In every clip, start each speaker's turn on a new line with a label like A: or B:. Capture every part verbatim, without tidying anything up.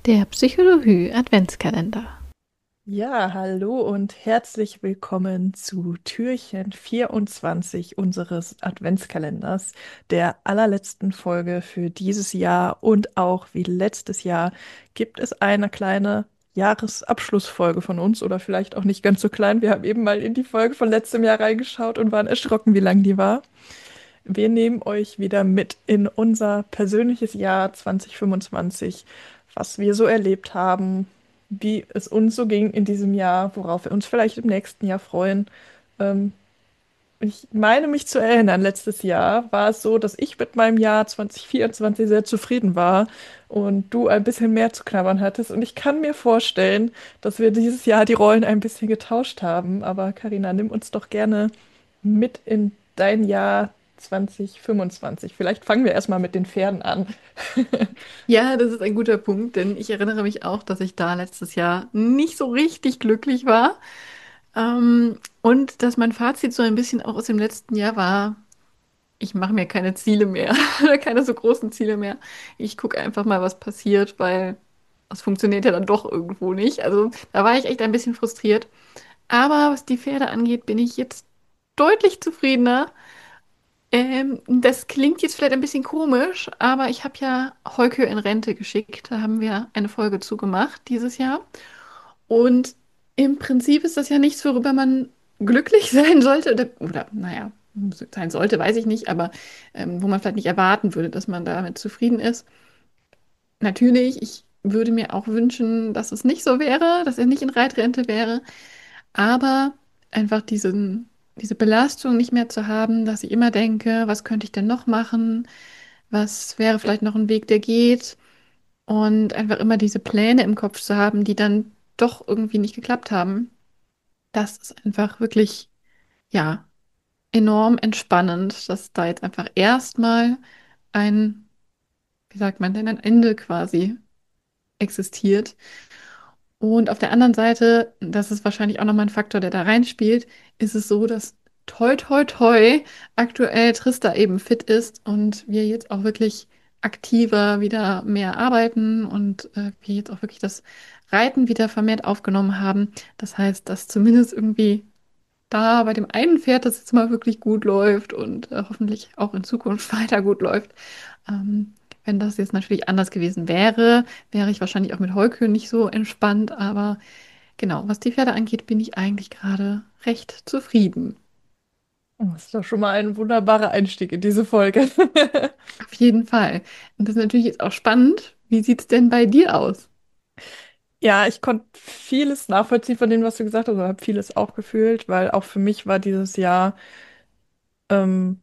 A: Der Psychologie Adventskalender.
B: Ja, hallo und herzlich willkommen zu Türchen vierundzwanzig unseres Adventskalenders, der allerletzten Folge für dieses Jahr. Und auch wie letztes Jahr gibt es eine kleine Jahresabschlussfolge von uns oder vielleicht auch nicht ganz so klein. Wir haben eben mal in die Folge von letztem Jahr reingeschaut und waren erschrocken, wie lang die war. Wir nehmen euch wieder mit in unser persönliches Jahr zwanzig fünfundzwanzig, was wir so erlebt haben, wie es uns so ging in diesem Jahr, worauf wir uns vielleicht im nächsten Jahr freuen. Ähm, Ich meine mich zu erinnern, letztes Jahr war es so, dass ich mit meinem Jahr zwanzig vierundzwanzig sehr zufrieden war und du ein bisschen mehr zu knabbern hattest. Und ich kann mir vorstellen, dass wir dieses Jahr die Rollen ein bisschen getauscht haben. Aber Karina, nimm uns doch gerne mit in dein Jahr zwanzig fünfundzwanzig. Vielleicht fangen wir erstmal mit den Pferden an.
A: Ja, das ist ein guter Punkt, denn ich erinnere mich auch, dass ich da letztes Jahr nicht so richtig glücklich war. Ähm, und dass mein Fazit so ein bisschen auch aus dem letzten Jahr war, ich mache mir keine Ziele mehr, oder keine so großen Ziele mehr. Ich gucke einfach mal, was passiert, weil das funktioniert ja dann doch irgendwo nicht. Also da war ich echt ein bisschen frustriert. Aber was die Pferde angeht, bin ich jetzt deutlich zufriedener. Ähm, das klingt jetzt vielleicht ein bisschen komisch, aber ich habe ja Heukö in Rente geschickt. Da haben wir eine Folge zugemacht dieses Jahr. Und im Prinzip ist das ja nichts, worüber man glücklich sein sollte. Oder, oder naja, sein sollte, weiß ich nicht, aber ähm, wo man vielleicht nicht erwarten würde, dass man damit zufrieden ist. Natürlich, ich würde mir auch wünschen, dass es nicht so wäre, dass er nicht in Reitrente wäre. Aber einfach diesen, diese Belastung nicht mehr zu haben, dass ich immer denke, was könnte ich denn noch machen? Was wäre vielleicht noch ein Weg, der geht? Und einfach immer diese Pläne im Kopf zu haben, die dann doch irgendwie nicht geklappt haben. Das ist einfach wirklich, ja, enorm entspannend, dass da jetzt einfach erstmal ein, wie sagt man denn, ein Ende quasi existiert. Und auf der anderen Seite, das ist wahrscheinlich auch nochmal ein Faktor, der da reinspielt, ist es so, dass toi, toi, toi aktuell Trista eben fit ist und wir jetzt auch wirklich aktiver wieder mehr arbeiten und äh, wir jetzt auch wirklich das Reiten wieder vermehrt aufgenommen haben. Das heißt, dass zumindest irgendwie da bei dem einen Pferd das jetzt mal wirklich gut läuft und äh, hoffentlich auch in Zukunft weiter gut läuft. Ähm, Wenn das jetzt natürlich anders gewesen wäre, wäre ich wahrscheinlich auch mit Heukö nicht so entspannt. Aber genau, was die Pferde angeht, bin ich eigentlich gerade recht zufrieden.
B: Das ist doch schon mal ein wunderbarer Einstieg in diese Folge.
A: Auf jeden Fall. Und das ist natürlich jetzt auch spannend. Wie sieht es denn bei dir aus?
B: Ja, ich konnte vieles nachvollziehen von dem, was du gesagt hast, und habe vieles auch gefühlt, weil auch für mich war dieses Jahr ähm,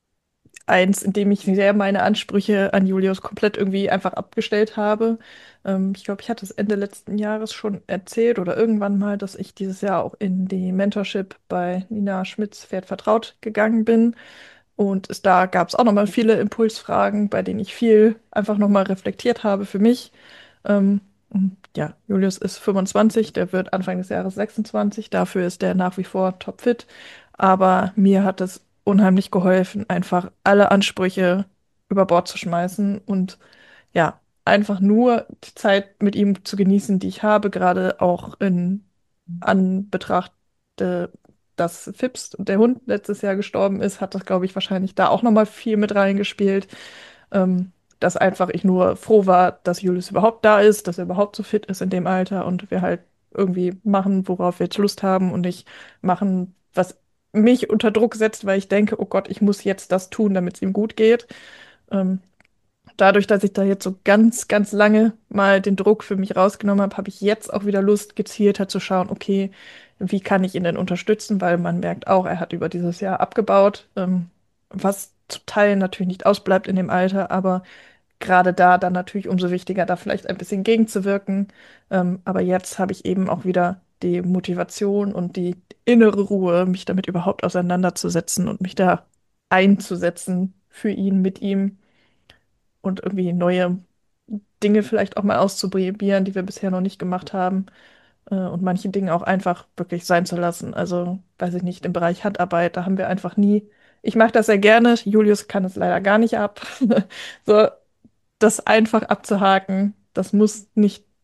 B: eins, in dem ich sehr meine Ansprüche an Julius komplett irgendwie einfach abgestellt habe. Ähm, ich glaube, ich hatte es Ende letzten Jahres schon erzählt oder irgendwann mal, dass ich dieses Jahr auch in die Mentorship bei Nina Schmidts Pferd vertraut gegangen bin. Und es, da gab es auch nochmal viele Impulsfragen, bei denen ich viel einfach nochmal reflektiert habe für mich. Ähm, und ja, Julius ist fünfundzwanzig, der wird Anfang des Jahres sechsundzwanzig. Dafür ist der nach wie vor topfit. Aber mir hat es unheimlich geholfen, einfach alle Ansprüche über Bord zu schmeißen und ja, einfach nur die Zeit mit ihm zu genießen, die ich habe, gerade auch in Anbetracht, äh, dass Fips, der Hund, letztes Jahr gestorben ist, hat das, glaube ich, wahrscheinlich da auch nochmal viel mit reingespielt. Ähm, Dass einfach ich nur froh war, dass Julius überhaupt da ist, dass er überhaupt so fit ist in dem Alter und wir halt irgendwie machen, worauf wir jetzt Lust haben und nicht machen, was mich unter Druck setzt, weil ich denke, oh Gott, ich muss jetzt das tun, damit es ihm gut geht. Ähm, Dadurch, dass ich da jetzt so ganz, ganz lange mal den Druck für mich rausgenommen habe, habe ich jetzt auch wieder Lust, gezielter zu schauen, okay, wie kann ich ihn denn unterstützen? Weil man merkt auch, er hat über dieses Jahr abgebaut, ähm, was zum Teil natürlich nicht ausbleibt in dem Alter, aber gerade da dann natürlich umso wichtiger, da vielleicht ein bisschen gegenzuwirken. Ähm, aber jetzt habe ich eben auch wieder die Motivation und die innere Ruhe, mich damit überhaupt auseinanderzusetzen und mich da einzusetzen für ihn, mit ihm und irgendwie neue Dinge vielleicht auch mal auszuprobieren, die wir bisher noch nicht gemacht haben. Äh, und manche Dinge auch einfach wirklich sein zu lassen. Also, weiß ich nicht, im Bereich Handarbeit, da haben wir einfach nie. Ich mache das sehr gerne. Julius kann es leider gar nicht ab. So, das einfach abzuhaken, das muss nicht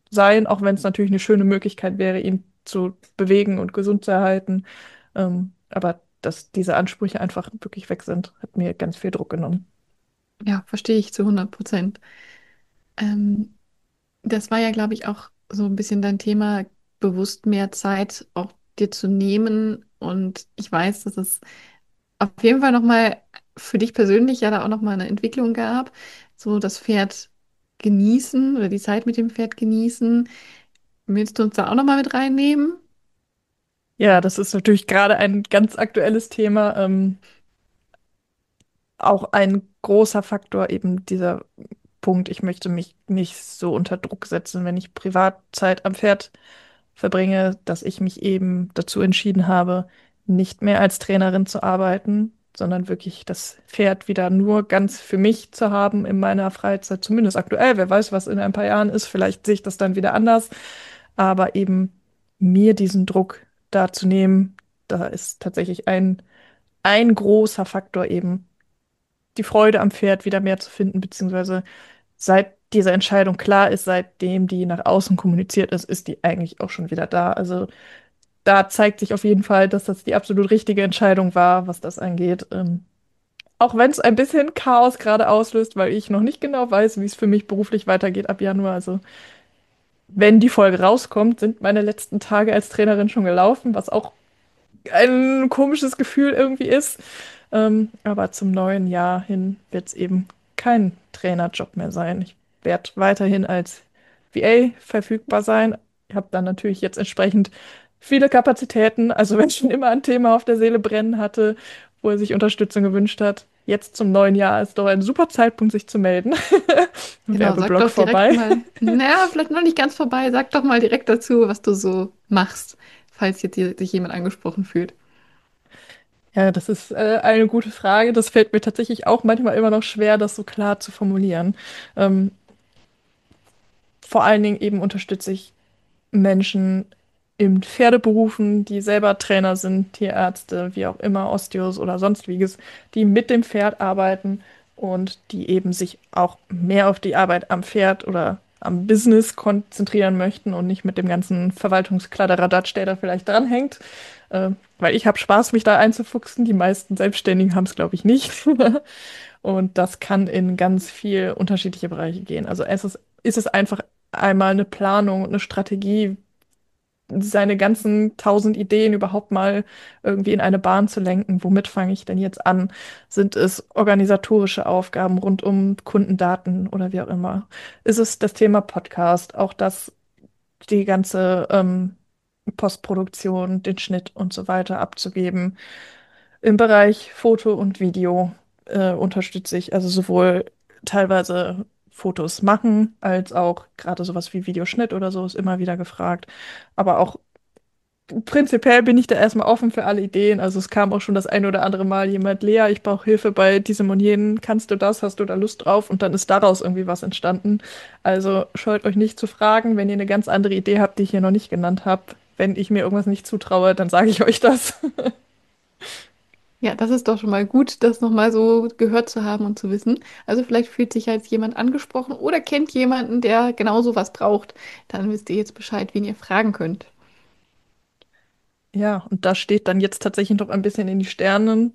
B: sein, auch wenn es natürlich eine schöne Möglichkeit wäre, ihn zu bewegen und gesund zu erhalten. Ähm, aber dass diese Ansprüche einfach wirklich weg sind, hat mir ganz viel Druck genommen.
A: Ja, verstehe ich zu hundert Prozent. Ähm, Das war ja, glaube ich, auch so ein bisschen dein Thema, bewusst mehr Zeit auch dir zu nehmen. Und ich weiß, dass es auf jeden Fall nochmal für dich persönlich ja da auch nochmal eine Entwicklung gab. So das Pferd genießen oder die Zeit mit dem Pferd genießen. Willst du uns da auch nochmal mit reinnehmen?
B: Ja, das ist natürlich gerade ein ganz aktuelles Thema. Ähm, auch ein großer Faktor, eben dieser Punkt, ich möchte mich nicht so unter Druck setzen, wenn ich Privatzeit am Pferd verbringe, dass ich mich eben dazu entschieden habe, nicht mehr als Trainerin zu arbeiten, sondern wirklich das Pferd wieder nur ganz für mich zu haben in meiner Freizeit, zumindest aktuell. Wer weiß, was in ein paar Jahren ist, vielleicht sehe ich das dann wieder anders, aber eben mir diesen Druck da zu nehmen, da ist tatsächlich ein, ein großer Faktor eben die Freude am Pferd wieder mehr zu finden, beziehungsweise seit diese Entscheidung klar ist, seitdem die nach außen kommuniziert ist, ist die eigentlich auch schon wieder da. Also da zeigt sich auf jeden Fall, dass das die absolut richtige Entscheidung war, was das angeht. Ähm, auch wenn es ein bisschen Chaos gerade auslöst, weil ich noch nicht genau weiß, wie es für mich beruflich weitergeht ab Januar. Also wenn die Folge rauskommt, sind meine letzten Tage als Trainerin schon gelaufen, was auch ein komisches Gefühl irgendwie ist. Ähm, aber zum neuen Jahr hin wird es eben kein Trainerjob mehr sein. Ich werde weiterhin als V A verfügbar sein. Ich habe dann natürlich jetzt entsprechend viele Kapazitäten. Also wenn schon immer ein Thema auf der Seele brennen hatte, wo er sich Unterstützung gewünscht hat, jetzt zum neuen Jahr ist doch ein super Zeitpunkt, sich zu melden.
A: Genau, sag
B: Werbeblock
A: doch direkt
B: vorbei.
A: mal, naja, vielleicht noch nicht ganz vorbei, sag doch mal direkt dazu, was du so machst, falls jetzt hier sich jemand angesprochen fühlt.
B: Ja, das ist äh, eine gute Frage. Das fällt mir tatsächlich auch manchmal immer noch schwer, das so klar zu formulieren. Ähm, vor allen Dingen eben unterstütze ich Menschen in Pferdeberufen, die selber Trainer sind, Tierärzte, wie auch immer, Osteos oder sonstiges, die mit dem Pferd arbeiten und die eben sich auch mehr auf die Arbeit am Pferd oder am Business konzentrieren möchten und nicht mit dem ganzen Verwaltungskladderadatsch, der da vielleicht dranhängt. Äh, weil ich habe Spaß, mich da einzufuchsen. Die meisten Selbstständigen haben es, glaube ich, nicht. Und das kann in ganz viel unterschiedliche Bereiche gehen. Also es ist, ist es einfach einmal eine Planung, eine Strategie, seine ganzen tausend Ideen überhaupt mal irgendwie in eine Bahn zu lenken. Womit fange ich denn jetzt an? Sind es organisatorische Aufgaben rund um Kundendaten oder wie auch immer? Ist es das Thema Podcast? Auch das, die ganze ähm, Postproduktion, den Schnitt und so weiter abzugeben. Im Bereich Foto und Video äh, unterstütze ich also sowohl teilweise Fotos machen, als auch gerade sowas wie Videoschnitt oder so ist immer wieder gefragt. Aber auch prinzipiell bin ich da erstmal offen für alle Ideen. Also es kam auch schon das ein oder andere Mal jemand, Lea, ich brauche Hilfe bei diesem und jenem. Kannst du das? Hast du da Lust drauf? Und dann ist daraus irgendwie was entstanden. Also scheut euch nicht zu fragen, wenn ihr eine ganz andere Idee habt, die ich hier noch nicht genannt habe. Wenn ich mir irgendwas nicht zutraue, dann sage ich euch das.
A: Ja, das ist doch schon mal gut, das nochmal so gehört zu haben und zu wissen. Also vielleicht fühlt sich ja jetzt jemand angesprochen oder kennt jemanden, der genau so was braucht. Dann wisst ihr jetzt Bescheid, wen ihr fragen könnt.
B: Ja, und da steht dann jetzt tatsächlich noch ein bisschen in die Sternen,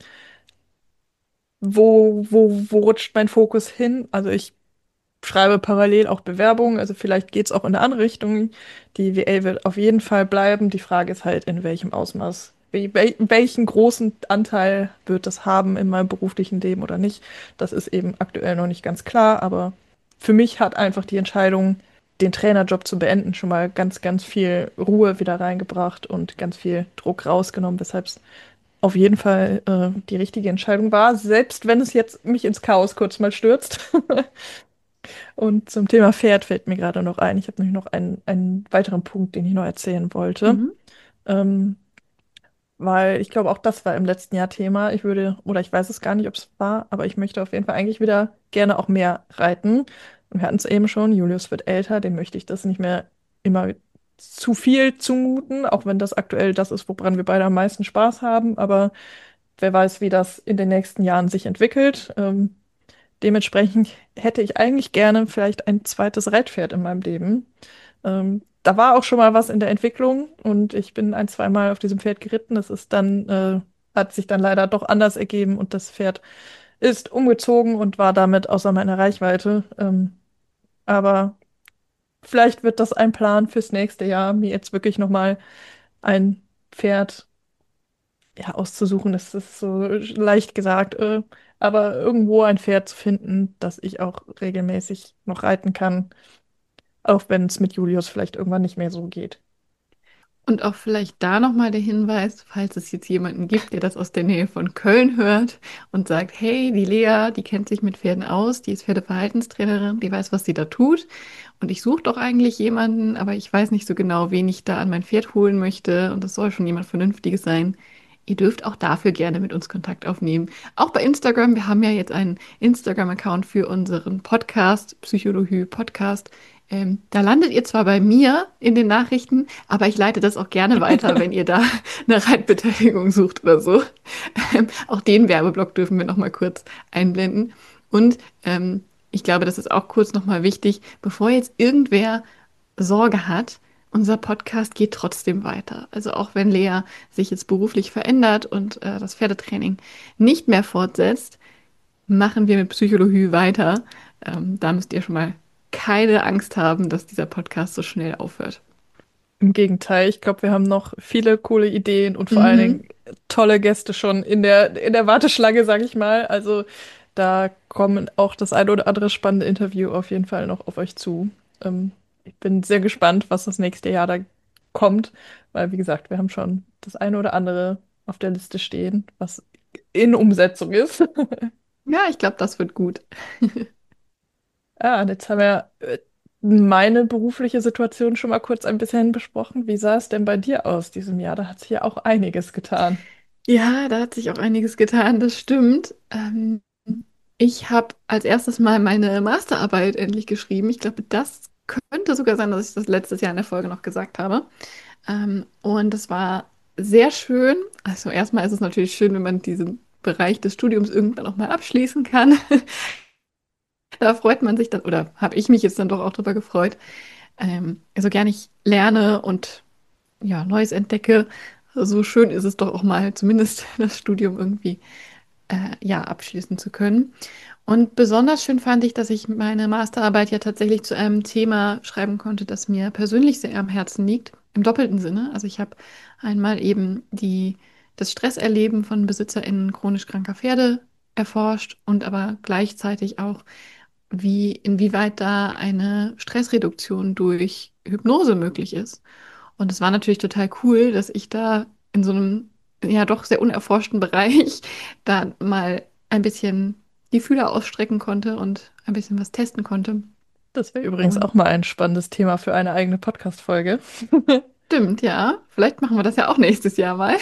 B: wo, wo, wo rutscht mein Fokus hin? Also ich schreibe parallel auch Bewerbungen, also vielleicht geht es auch in eine andere Richtung. Die V A wird auf jeden Fall bleiben. Die Frage ist halt, in welchem Ausmaß. Wel wel- welchen großen Anteil wird das haben in meinem beruflichen Leben oder nicht? Das ist eben aktuell noch nicht ganz klar, aber für mich hat einfach die Entscheidung, den Trainerjob zu beenden, schon mal ganz, ganz viel Ruhe wieder reingebracht und ganz viel Druck rausgenommen, weshalb es auf jeden Fall äh, die richtige Entscheidung war, selbst wenn es jetzt mich ins Chaos kurz mal stürzt. Und zum Thema Pferd fällt mir gerade noch ein. Ich habe nämlich noch einen, einen weiteren Punkt, den ich noch erzählen wollte.
A: Mhm.
B: Ähm, weil ich glaube, auch das war im letzten Jahr Thema. Ich würde, oder ich weiß es gar nicht, ob es war, aber ich möchte auf jeden Fall eigentlich wieder gerne auch mehr reiten. Und wir hatten es eben schon, Julius wird älter, dem möchte ich das nicht mehr immer zu viel zumuten, auch wenn das aktuell das ist, woran wir beide am meisten Spaß haben. Aber wer weiß, wie das in den nächsten Jahren sich entwickelt. Ähm, Dementsprechend hätte ich eigentlich gerne vielleicht ein zweites Reitpferd in meinem Leben. Ähm, da war auch schon mal was in der Entwicklung und ich bin ein, zwei Mal auf diesem Pferd geritten. Es ist dann, äh, hat sich dann leider doch anders ergeben und das Pferd ist umgezogen und war damit außer meiner Reichweite. Ähm, aber vielleicht wird das ein Plan fürs nächste Jahr, mir jetzt wirklich nochmal ein Pferd, ja, auszusuchen. Das ist so leicht gesagt, äh, aber irgendwo ein Pferd zu finden, das ich auch regelmäßig noch reiten kann, auch wenn es mit Julius vielleicht irgendwann nicht mehr so geht.
A: Und auch vielleicht da nochmal der Hinweis, falls es jetzt jemanden gibt, der das aus der Nähe von Köln hört und sagt, hey, die Lea, die kennt sich mit Pferden aus, die ist Pferdeverhaltenstrainerin, die weiß, was sie da tut. Und ich suche doch eigentlich jemanden, aber ich weiß nicht so genau, wen ich da an mein Pferd holen möchte. Und das soll schon jemand Vernünftiges sein. Ihr dürft auch dafür gerne mit uns Kontakt aufnehmen. Auch bei Instagram. Wir haben ja jetzt einen Instagram-Account für unseren Podcast, Psychologie Podcast. Ähm, da landet ihr zwar bei mir in den Nachrichten, aber ich leite das auch gerne weiter, wenn ihr da eine Reitbeteiligung sucht oder so. Ähm, auch den Werbeblock dürfen wir noch mal kurz einblenden. Und ähm, ich glaube, das ist auch kurz noch mal wichtig, bevor jetzt irgendwer Sorge hat, unser Podcast geht trotzdem weiter. Also auch wenn Lea sich jetzt beruflich verändert und äh, das Pferdetraining nicht mehr fortsetzt, machen wir mit Psychologie weiter. Ähm, da müsst ihr schon mal keine Angst haben, dass dieser Podcast so schnell aufhört.
B: Im Gegenteil, ich glaube, wir haben noch viele coole Ideen und vor allen
A: Mhm.
B: Dingen tolle Gäste schon in der, in der Warteschlange, sag ich mal. Also da kommen auch das eine oder andere spannende Interview auf jeden Fall noch auf euch zu. Ähm, ich bin sehr gespannt, was das nächste Jahr da kommt, weil, wie gesagt, wir haben schon das eine oder andere auf der Liste stehen, was in Umsetzung ist.
A: Ja, ich glaube, das wird gut.
B: Ah, und jetzt haben wir äh, meine berufliche Situation schon mal kurz ein bisschen besprochen. Wie sah es denn bei dir aus diesem Jahr? Da hat sich ja auch einiges getan.
A: Ja, da hat sich auch einiges getan, das stimmt. Ähm, ich habe als erstes mal meine Masterarbeit endlich geschrieben. Ich glaube, das könnte sogar sein, dass ich das letztes Jahr in der Folge noch gesagt habe. Ähm, und es war sehr schön. Also erstmal ist es natürlich schön, wenn man diesen Bereich des Studiums irgendwann auch mal abschließen kann. Da freut man sich dann, oder habe ich mich jetzt dann doch auch drüber gefreut. Ähm, so gern ich lerne und ja, Neues entdecke, so schön ist es doch auch mal, zumindest das Studium irgendwie äh, ja, abschließen zu können. Und besonders schön fand ich, dass ich meine Masterarbeit ja tatsächlich zu einem Thema schreiben konnte, das mir persönlich sehr am Herzen liegt, im doppelten Sinne. Also ich habe einmal eben die, das Stresserleben von BesitzerInnen chronisch kranker Pferde erforscht und aber gleichzeitig auch, wie, inwieweit da eine Stressreduktion durch Hypnose möglich ist. Und es war natürlich total cool, dass ich da in so einem ja doch sehr unerforschten Bereich da mal ein bisschen die Fühler ausstrecken konnte und ein bisschen was testen konnte.
B: Das wäre übrigens
A: Und
B: auch mal ein spannendes Thema für eine eigene Podcast-Folge.
A: stimmt, ja, vielleicht machen wir das ja auch nächstes Jahr mal.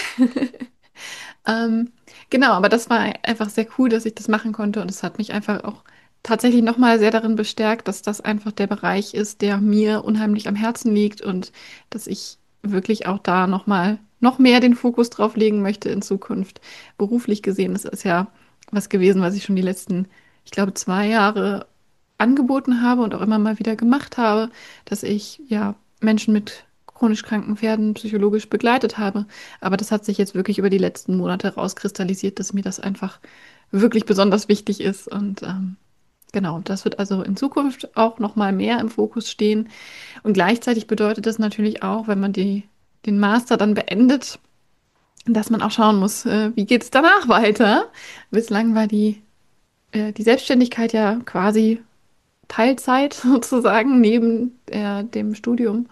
A: Ähm, genau, aber das war einfach sehr cool, dass ich das machen konnte und es hat mich einfach auch tatsächlich nochmal sehr darin bestärkt, dass das einfach der Bereich ist, der mir unheimlich am Herzen liegt und dass ich wirklich auch da nochmal noch mehr den Fokus drauf legen möchte in Zukunft. Beruflich gesehen, das ist ja was gewesen, was ich schon die letzten, ich glaube, zwei Jahre angeboten habe und auch immer mal wieder gemacht habe, dass ich ja Menschen mit chronisch kranken Pferden psychologisch begleitet habe. Aber das hat sich jetzt wirklich über die letzten Monate rauskristallisiert, dass mir das einfach wirklich besonders wichtig ist. Und ähm, genau, das wird also in Zukunft auch noch mal mehr im Fokus stehen. Und gleichzeitig bedeutet das natürlich auch, wenn man die, den Master dann beendet, dass man auch schauen muss, äh, wie geht es danach weiter. Bislang war die, äh, die Selbstständigkeit ja quasi Teilzeit sozusagen neben äh, dem Studium.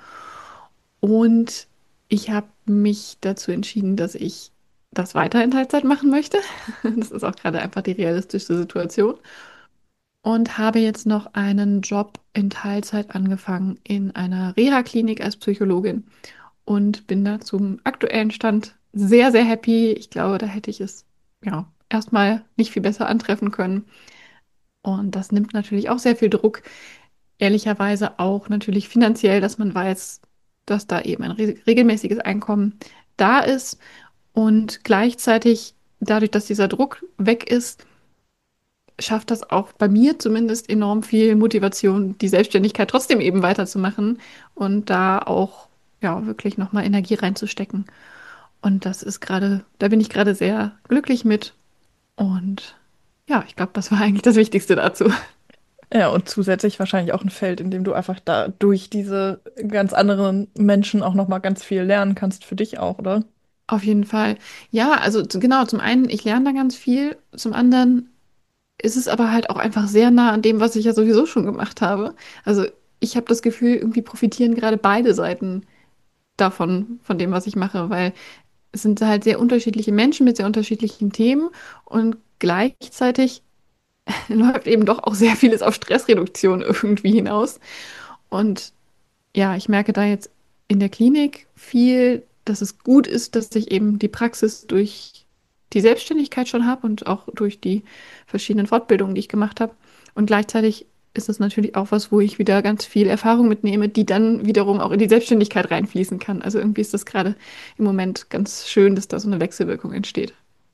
A: Und ich habe mich dazu entschieden, dass ich das weiter in Teilzeit machen möchte. Das ist auch gerade einfach die realistischste Situation. Und habe jetzt noch einen Job in Teilzeit angefangen in einer Reha-Klinik als Psychologin und bin da zum aktuellen Stand sehr, sehr happy. Ich glaube, da hätte ich es ja erstmal nicht viel besser antreffen können. Und das nimmt natürlich auch sehr viel Druck, ehrlicherweise auch natürlich finanziell, dass man weiß, dass da eben ein re regelmäßiges Einkommen da ist und gleichzeitig dadurch, dass dieser Druck weg ist, schafft das auch bei mir zumindest enorm viel Motivation, die Selbstständigkeit trotzdem eben weiterzumachen und da auch ja wirklich nochmal Energie reinzustecken. Und das ist gerade, da bin ich gerade sehr glücklich mit. Und ja, ich glaube, das war eigentlich das Wichtigste dazu.
B: Ja, und zusätzlich wahrscheinlich auch ein Feld, in dem du einfach da durch diese ganz anderen Menschen auch nochmal ganz viel lernen kannst für dich auch, oder?
A: Auf jeden Fall. Ja, also z- genau, zum einen, ich lerne da ganz viel. Zum anderen ist es aber halt auch einfach sehr nah an dem, was ich ja sowieso schon gemacht habe. Also ich habe das Gefühl, irgendwie profitieren gerade beide Seiten davon, von dem, was ich mache, weil es sind halt sehr unterschiedliche Menschen mit sehr unterschiedlichen Themen und gleichzeitig läuft eben doch auch sehr vieles auf Stressreduktion irgendwie hinaus. Und ja, ich merke da jetzt in der Klinik viel, dass es gut ist, dass ich eben die Praxis durch die Selbstständigkeit schon habe und auch durch die verschiedenen Fortbildungen, die ich gemacht habe. Und gleichzeitig ist es natürlich auch was, wo ich wieder ganz viel Erfahrung mitnehme, die dann wiederum auch in die Selbstständigkeit reinfließen kann. Also irgendwie ist das gerade im Moment ganz schön, dass da so eine Wechselwirkung entsteht.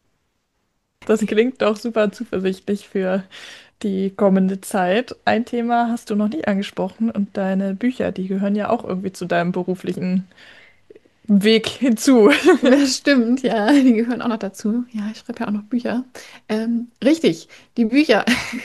B: Das klingt doch super zuversichtlich für die kommende Zeit. Ein Thema hast du noch nicht angesprochen und deine Bücher, die gehören ja auch irgendwie zu deinem beruflichen Weg hinzu.
A: Das stimmt, ja, die gehören auch noch dazu. Ja, ich schreibe ja auch noch Bücher. Ähm, richtig, die Bücher.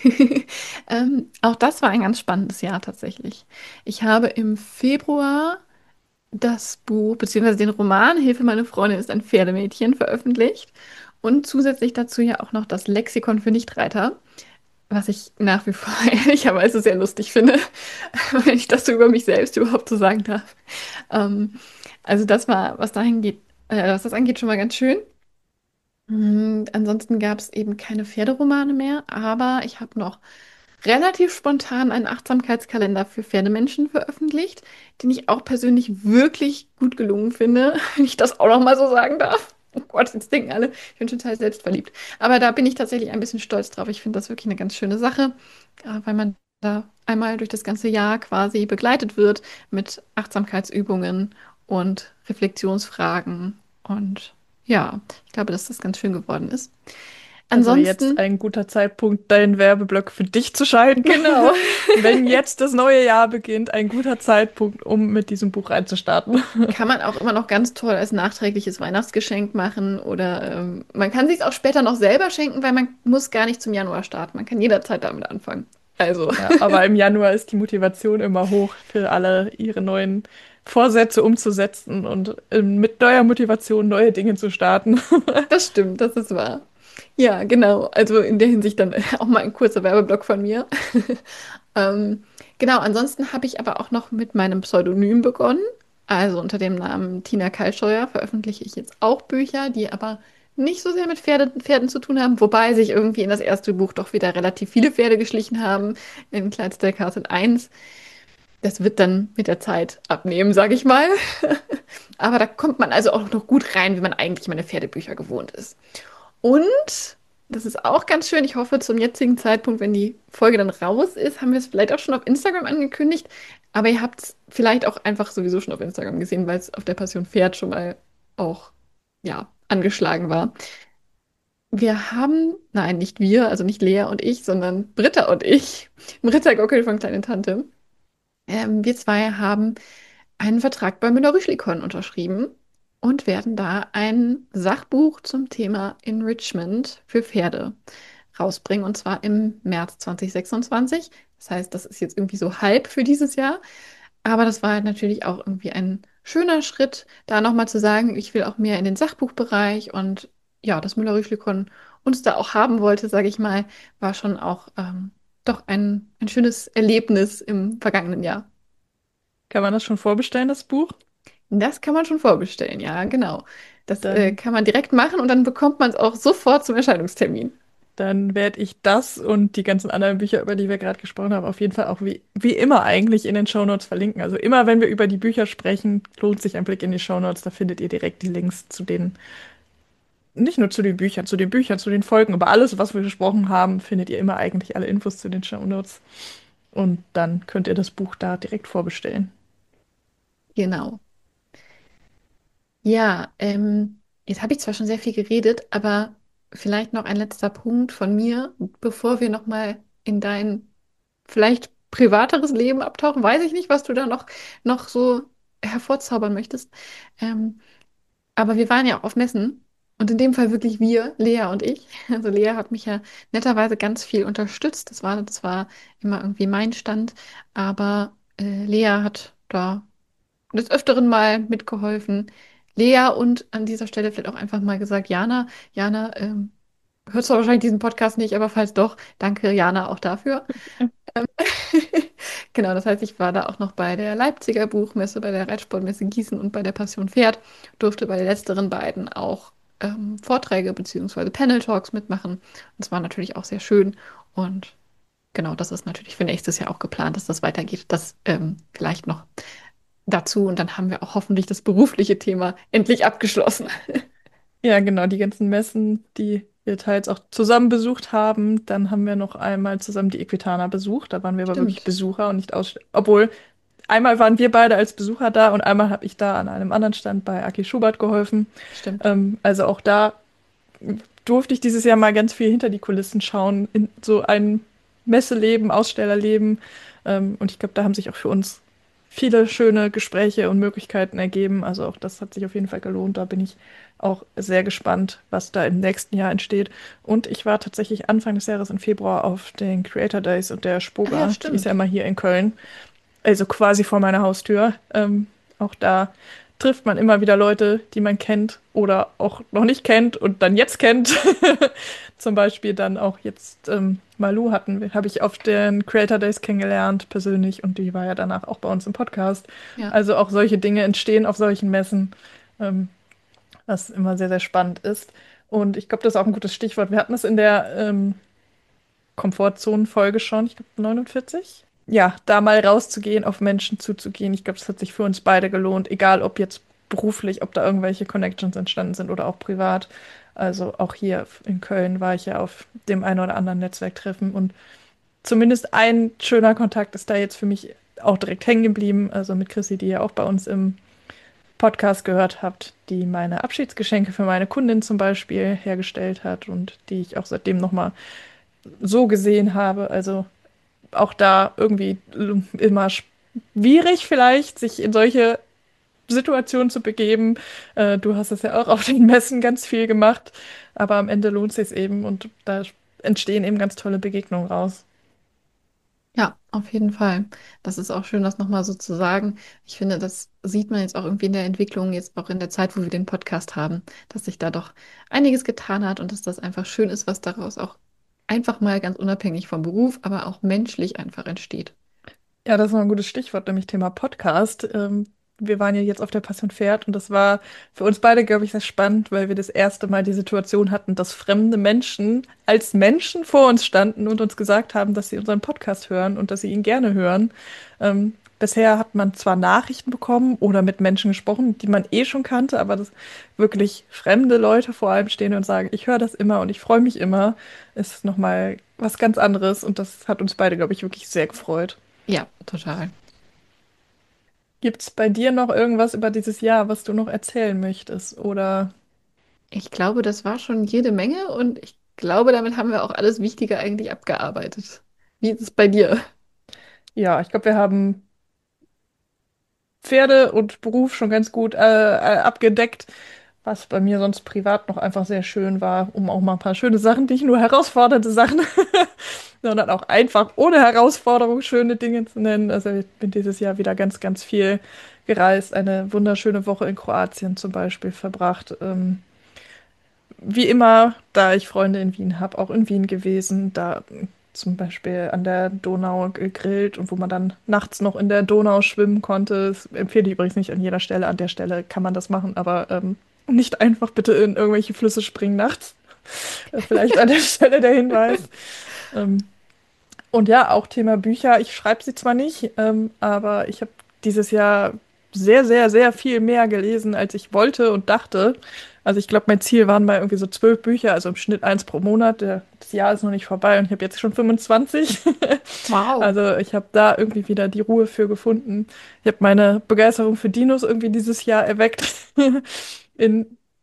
A: Ähm, auch das war ein ganz spannendes Jahr tatsächlich. Ich habe im Februar das Buch, beziehungsweise den Roman Hilfe, meine Freundin ist ein Pferdemädchen veröffentlicht und zusätzlich dazu ja auch noch das Lexikon für Nichtreiter, was ich nach wie vor ehrlicherweise sehr lustig finde, wenn ich das so über mich selbst überhaupt so sagen darf. Ähm, also das war, was dahin geht, äh, was das angeht, schon mal ganz schön. Mm, Ansonsten gab es eben keine Pferderomane mehr, aber ich habe noch relativ spontan einen Achtsamkeitskalender für Pferdemenschen veröffentlicht, den ich auch persönlich wirklich gut gelungen finde, wenn ich das auch noch mal so sagen darf. Oh Gott, jetzt denken alle, ich bin total selbstverliebt. Aber da bin ich tatsächlich ein bisschen stolz drauf. Ich finde das wirklich eine ganz schöne Sache, äh, weil man da einmal durch das ganze Jahr quasi begleitet wird mit Achtsamkeitsübungen und Reflexionsfragen. Und ja, ich glaube, dass das ganz schön geworden ist.
B: Also jetzt
A: Ansonsten,
B: ein guter Zeitpunkt, deinen Werbeblock für dich zu schalten.
A: genau.
B: Wenn jetzt das neue Jahr beginnt, ein guter Zeitpunkt, um mit diesem Buch reinzustarten.
A: Kann man auch immer noch ganz toll als nachträgliches Weihnachtsgeschenk machen oder ähm, man kann sich auch später noch selber schenken, weil man muss gar nicht zum Januar starten. Man kann jederzeit damit anfangen. Also,
B: Ja, aber im Januar ist die Motivation immer hoch für alle, ihre neuen Vorsätze umzusetzen und ähm, mit neuer Motivation neue Dinge zu starten.
A: das stimmt, das ist wahr. Ja, genau. Also in der Hinsicht dann auch mal ein kurzer Werbeblock von mir. Ähm, genau, ansonsten habe ich aber auch noch mit meinem Pseudonym begonnen. Also unter dem Namen Tina Kalscheuer veröffentliche ich jetzt auch Bücher, die aber nicht so sehr mit Pferde, Pferden zu tun haben, wobei sich irgendwie in das erste Buch doch wieder relativ viele Pferde geschlichen haben, in Clydesdale Castle eins. Das wird dann mit der Zeit abnehmen, sage ich mal. Aber da kommt man also auch noch gut rein, wie man eigentlich meine Pferdebücher gewohnt ist. Und das ist auch ganz schön. Ich hoffe, zum jetzigen Zeitpunkt, wenn die Folge dann raus ist, haben wir es vielleicht auch schon auf Instagram angekündigt. Aber ihr habt es vielleicht auch einfach sowieso schon auf Instagram gesehen, weil es auf der Passion Pferd schon mal auch, ja, angeschlagen war. Wir haben, nein, nicht wir, also nicht Lea und ich, sondern Britta und ich, im Rittergockel von Kleine Tante. Ähm, wir zwei haben einen Vertrag bei Müller-Rüschlikon unterschrieben und werden da ein Sachbuch zum Thema Enrichment für Pferde rausbringen, und zwar im März zwanzig sechsundzwanzig. Das heißt, das ist jetzt irgendwie so halb für dieses Jahr. Aber das war halt natürlich auch irgendwie ein schöner Schritt, da nochmal zu sagen, ich will auch mehr in den Sachbuchbereich, und ja, dass Müller-Rüschlikon uns da auch haben wollte, sage ich mal, war schon auch ähm, doch ein, ein schönes Erlebnis im vergangenen Jahr.
B: Kann man das schon vorbestellen, das Buch?
A: Das kann man schon vorbestellen, ja, genau. Das äh,
B: Dann,
A: kann man direkt machen und dann bekommt man es auch sofort zum Erscheinungstermin.
B: dann werde ich das und die ganzen anderen Bücher, über die wir gerade gesprochen haben, auf jeden Fall auch wie, wie immer eigentlich in den Shownotes verlinken. Also immer, wenn wir über die Bücher sprechen, lohnt sich ein Blick in die Shownotes. Da findet ihr direkt die Links zu den, nicht nur zu den Büchern, zu den Büchern, zu den Folgen, aber alles, was wir gesprochen haben, findet ihr immer eigentlich alle Infos zu den Shownotes. Und dann könnt ihr das Buch da direkt vorbestellen.
A: Genau. Ja, ähm, jetzt habe ich zwar schon sehr viel geredet, aber vielleicht noch ein letzter Punkt von mir, bevor wir nochmal in dein vielleicht privateres Leben abtauchen. Weiß ich nicht, was du da noch, noch so hervorzaubern möchtest. Ähm, aber wir waren ja auch auf Messen und in dem Fall wirklich wir, Lea und ich. Also Lea hat mich ja netterweise ganz viel unterstützt. Das war, das war immer irgendwie mein Stand. Aber äh, Lea hat da des Öfteren mal mitgeholfen. Lea und an dieser Stelle vielleicht auch einfach mal gesagt, Jana, Jana, ähm, hört zwar wahrscheinlich diesen Podcast nicht, aber falls doch, danke Jana auch dafür. Genau, das heißt, ich war da auch noch bei der Leipziger Buchmesse, bei der Reitsportmesse Gießen und bei der Passion Pferd, durfte bei den letzteren beiden auch ähm, Vorträge bzw. Panel-Talks mitmachen. Und es war natürlich auch sehr schön. Und genau, das ist natürlich für nächstes Jahr auch geplant, dass das weitergeht. Das ähm, vielleicht noch dazu. Und dann haben wir auch hoffentlich das berufliche Thema endlich abgeschlossen.
B: Ja, genau, die ganzen Messen, die wir teils auch zusammen besucht haben. Dann haben wir noch einmal zusammen die Equitana besucht. Da waren wir aber wirklich
A: Stimmt,
B: Besucher und nicht Aussteller. Obwohl, einmal waren wir beide als Besucher da und einmal habe ich da an einem anderen Stand bei Aki Schubert geholfen.
A: stimmt.
B: Ähm, also auch da durfte ich dieses Jahr mal ganz viel hinter die Kulissen schauen, in so ein Messeleben, Ausstellerleben. Ähm, und ich glaube, da haben sich auch für uns viele schöne Gespräche und Möglichkeiten ergeben. Also auch das hat sich auf jeden Fall gelohnt. Da bin ich auch sehr gespannt, was da im nächsten Jahr entsteht. Und ich war tatsächlich Anfang des Jahres im Februar auf den Creator Days und der
A: Ah ja,
B: Spoga, die ist ja
A: stimmt.
B: immer hier in Köln, also quasi vor meiner Haustür. Ähm, auch da trifft man immer wieder Leute, die man kennt oder auch noch nicht kennt und dann jetzt kennt. Zum Beispiel dann auch jetzt ähm, Malu hatten, habe ich auf den Creator Days kennengelernt persönlich und die war ja danach auch bei uns im Podcast.
A: Ja.
B: Also auch solche Dinge entstehen auf solchen Messen, ähm, was immer sehr, sehr spannend ist. Und ich glaube, das ist auch ein gutes Stichwort. Wir hatten es in der ähm, Komfortzonen-Folge schon, ich glaube neunundvierzig. Ja, da mal rauszugehen, auf Menschen zuzugehen. Ich glaube, das hat sich für uns beide gelohnt, egal ob jetzt beruflich, ob da irgendwelche Connections entstanden sind oder auch privat. Also auch hier in Köln war ich ja auf dem einen oder anderen Netzwerktreffen und zumindest ein schöner Kontakt ist da jetzt für mich auch direkt hängen geblieben. Also mit Chrissy, die ihr auch bei uns im Podcast gehört habt, die meine Abschiedsgeschenke für meine Kundin zum Beispiel hergestellt hat und die ich auch seitdem nochmal so gesehen habe. Also auch da irgendwie immer schwierig vielleicht, sich in solche Situationen zu begeben. Äh, du hast es ja auch auf den Messen ganz viel gemacht, aber am Ende lohnt es sich eben und da entstehen eben ganz tolle Begegnungen raus.
A: Ja, auf jeden Fall. Das ist auch schön, das nochmal so zu sagen. Ich finde, das sieht man jetzt auch irgendwie in der Entwicklung, jetzt auch in der Zeit, wo wir den Podcast haben, dass sich da doch einiges getan hat und dass das einfach schön ist, was daraus auch einfach mal ganz unabhängig vom Beruf, aber auch menschlich einfach entsteht.
B: Ja, das ist noch ein gutes Stichwort, nämlich Thema Podcast. Ähm, wir waren ja jetzt auf der Passion Pferd und das war für uns beide, glaube ich, sehr spannend, weil wir das erste Mal die Situation hatten, dass fremde Menschen als Menschen vor uns standen und uns gesagt haben, dass sie unseren Podcast hören und dass sie ihn gerne hören. Ähm, bisher hat man zwar Nachrichten bekommen oder mit Menschen gesprochen, die man eh schon kannte, aber dass wirklich fremde Leute vor allem stehen und sagen, ich höre das immer und ich freue mich immer, ist nochmal was ganz anderes und das hat uns beide, glaube ich, wirklich sehr gefreut.
A: Ja, total.
B: Gibt es bei dir noch irgendwas über dieses Jahr, was du noch erzählen möchtest? Oder
A: Ich glaube, das war schon jede Menge und ich glaube, damit haben wir auch alles Wichtige eigentlich abgearbeitet. Wie ist es bei dir?
B: ja, ich glaube, wir haben Pferde und Beruf schon ganz gut äh, äh, abgedeckt, was bei mir sonst privat noch einfach sehr schön war, um auch mal ein paar schöne Sachen, nicht nur herausfordernde Sachen, sondern auch einfach ohne Herausforderung schöne Dinge zu nennen. Also ich bin dieses Jahr wieder ganz, ganz viel gereist, eine wunderschöne Woche in Kroatien zum Beispiel verbracht. Ähm, wie immer, da ich Freunde in Wien habe, auch in Wien gewesen, da zum Beispiel an der Donau gegrillt und wo man dann nachts noch in der Donau schwimmen konnte. Das empfehle ich übrigens nicht an jeder Stelle. An der Stelle kann man das machen, aber ähm, nicht einfach bitte in irgendwelche Flüsse springen nachts. Äh, Vielleicht an der Stelle der Hinweis. Ähm, und ja, auch Thema Bücher. Ich schreibe sie zwar nicht, ähm, aber ich habe dieses Jahr sehr, sehr, sehr viel mehr gelesen, als ich wollte und dachte. Also ich glaube, mein Ziel waren mal irgendwie so zwölf Bücher, also im Schnitt eins pro Monat. Der, das Jahr ist noch nicht vorbei und ich habe jetzt schon fünfundzwanzig.
A: Wow.
B: Also ich habe da irgendwie wieder die Ruhe für gefunden. Ich habe meine Begeisterung für Dinos irgendwie dieses Jahr erweckt. In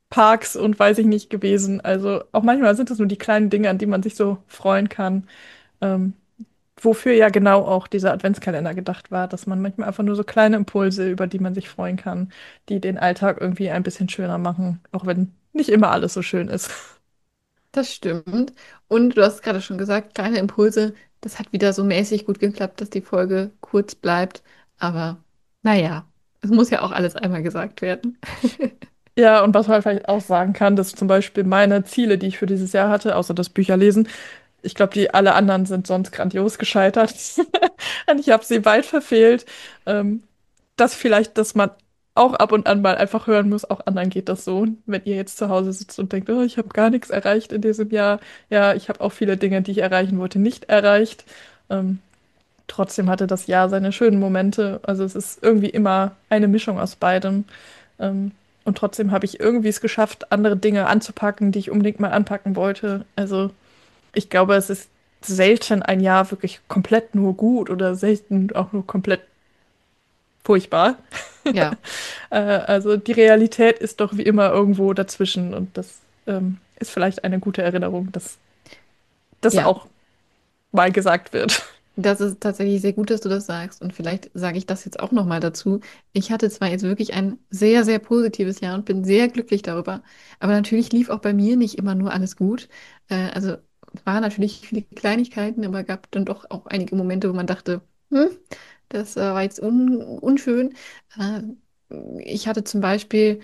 B: Parks und weiß ich nicht gewesen. Also auch manchmal sind es nur die kleinen Dinge, an die man sich so freuen kann. Ähm, wofür ja genau auch dieser Adventskalender gedacht war, dass man manchmal einfach nur so kleine Impulse, über die man sich freuen kann, die den Alltag irgendwie ein bisschen schöner machen, auch wenn nicht immer alles so schön ist.
A: Das stimmt. Und du hast gerade schon gesagt, kleine Impulse. Das hat wieder so mäßig gut geklappt, dass die Folge kurz bleibt. Aber naja, es muss ja auch alles einmal gesagt werden.
B: Ja, und was man vielleicht auch sagen kann, dass zum Beispiel meine Ziele, die ich für dieses Jahr hatte, außer das Bücherlesen, ich glaube, die alle anderen sind sonst grandios gescheitert. Und ich habe sie weit verfehlt. Ähm, das vielleicht, dass man auch ab und an mal einfach hören muss, auch anderen geht das so. Wenn ihr jetzt zu Hause sitzt und denkt, oh, ich habe gar nichts erreicht in diesem Jahr. Ja, ich habe auch viele Dinge, die ich erreichen wollte, nicht erreicht. Ähm, trotzdem hatte das Jahr seine schönen Momente. Also es ist irgendwie immer eine Mischung aus beidem. Ähm, und trotzdem habe ich irgendwie es geschafft, andere Dinge anzupacken, die ich unbedingt mal anpacken wollte. Also ich glaube, es ist selten ein Jahr wirklich komplett nur gut oder selten auch nur komplett furchtbar.
A: Ja,
B: Äh, also die Realität ist doch wie immer irgendwo dazwischen und das ähm, ist vielleicht eine gute Erinnerung, dass das
A: ja.
B: auch mal gesagt wird.
A: Das ist tatsächlich sehr gut, dass du das sagst. Und vielleicht sage ich das jetzt auch nochmal dazu. Ich hatte zwar jetzt wirklich ein sehr, sehr positives Jahr und bin sehr glücklich darüber. Aber natürlich lief auch bei mir nicht immer nur alles gut. Äh, also es waren natürlich viele Kleinigkeiten, aber gab dann doch auch einige Momente, wo man dachte, hm, das äh, war jetzt un unschön. Äh, ich hatte zum Beispiel,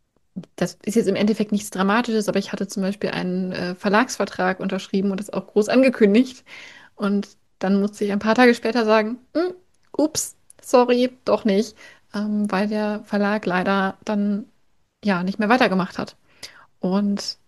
A: das ist jetzt im Endeffekt nichts Dramatisches, aber ich hatte zum Beispiel einen äh, Verlagsvertrag unterschrieben und das auch groß angekündigt. Und dann musste ich ein paar Tage später sagen, "Hm, ups, sorry, doch nicht, ähm, weil der Verlag leider dann ja nicht mehr weitergemacht hat. Und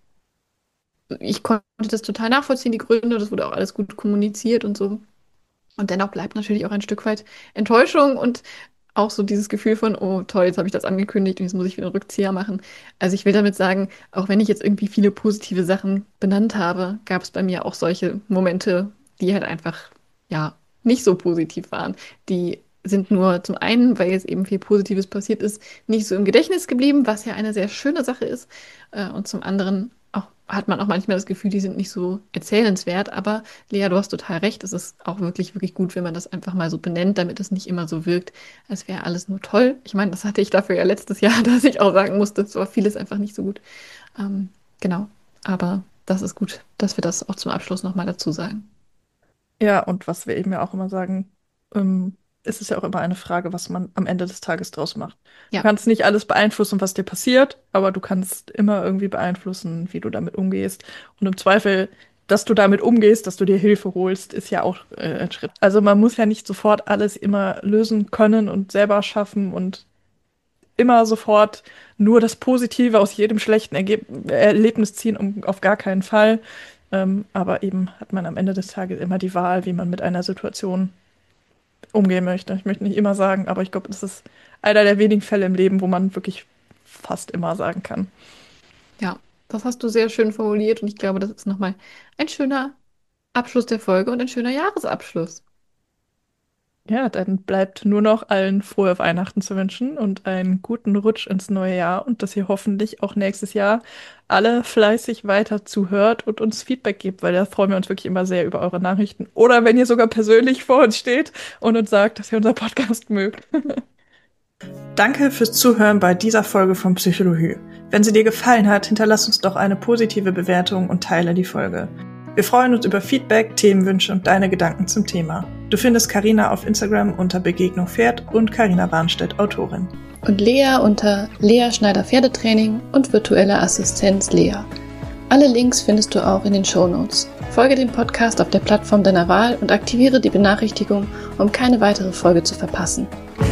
A: ich konnte das total nachvollziehen, die Gründe, das wurde auch alles gut kommuniziert und so. Und dennoch bleibt natürlich auch ein Stück weit Enttäuschung und auch so dieses Gefühl von, oh toll, jetzt habe ich das angekündigt und jetzt muss ich wieder einen Rückzieher machen. Also ich will damit sagen, auch wenn ich jetzt irgendwie viele positive Sachen benannt habe, gab es bei mir auch solche Momente, die halt einfach, ja, nicht so positiv waren. Die sind nur zum einen, weil jetzt eben viel Positives passiert ist, nicht so im Gedächtnis geblieben, was ja eine sehr schöne Sache ist. Äh, Und zum anderen auch, hat man auch manchmal das Gefühl, die sind nicht so erzählenswert, aber Lea, du hast total recht. Es ist auch wirklich, wirklich gut, wenn man das einfach mal so benennt, damit es nicht immer so wirkt, als wäre alles nur toll. Ich meine, das hatte ich dafür ja letztes Jahr, dass ich auch sagen musste, es war vieles einfach nicht so gut. Ähm, genau. Aber das ist gut, dass wir das auch zum Abschluss nochmal dazu sagen.
B: Ja, und was wir eben ja auch immer sagen, ähm, es ist ja auch immer eine Frage, was man am Ende des Tages draus macht. Du
A: Ja,
B: kannst nicht alles beeinflussen, was dir passiert, aber du kannst immer irgendwie beeinflussen, wie du damit umgehst. Und im Zweifel, dass du damit umgehst, dass du dir Hilfe holst, ist ja auch äh, ein Schritt. Also man muss ja nicht sofort alles immer lösen können und selber schaffen und immer sofort nur das Positive aus jedem schlechten Ergeb Erlebnis ziehen, um auf gar keinen Fall. Ähm, aber eben hat man am Ende des Tages immer die Wahl, wie man mit einer Situation umgehen möchte. Ich möchte nicht immer sagen, aber ich glaube, das ist einer der wenigen Fälle im Leben, wo man wirklich fast immer sagen kann.
A: ja, das hast du sehr schön formuliert und ich glaube, das ist nochmal ein schöner Abschluss der Folge und ein schöner Jahresabschluss.
B: Ja, dann bleibt nur noch allen frohe Weihnachten zu wünschen und einen guten Rutsch ins neue Jahr und dass ihr hoffentlich auch nächstes Jahr alle fleißig weiter zuhört und uns Feedback gebt, weil da freuen wir uns wirklich immer sehr über eure Nachrichten. Oder wenn ihr sogar persönlich vor uns steht und uns sagt, dass ihr unser Podcast mögt. Danke fürs Zuhören bei dieser Folge von Psychologie. Wenn sie dir gefallen hat, hinterlass uns doch eine positive Bewertung und teile die Folge. Wir freuen uns über Feedback, Themenwünsche und deine Gedanken zum Thema. Du findest Carina auf Instagram unter Begegnung Pferd und Carina Warnstedt, Autorin.
A: Und Lea unter Lea Schneider Pferdetraining und virtuelle Assistenz Lea. Alle Links findest du auch in den Shownotes. Folge dem Podcast auf der Plattform deiner Wahl und aktiviere die Benachrichtigung, um keine weitere Folge zu verpassen.